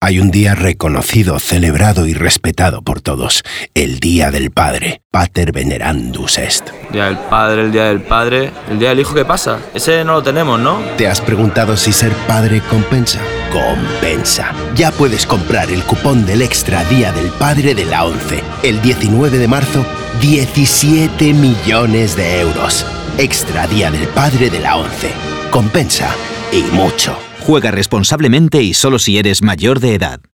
Hay un día reconocido, celebrado y respetado por todos. El Día del Padre. Pater venerandus est. Día del Padre, el Día del Padre. ¿El Día del Hijo qué pasa? Ese no lo tenemos, ¿no? ¿Te has preguntado si ser padre compensa? Compensa. Ya puedes comprar el cupón del Extra Día del Padre de la ONCE. El 19 de marzo, 17 millones de euros. Extra Día del Padre de la ONCE. Compensa y mucho. Juega responsablemente y solo si eres mayor de edad.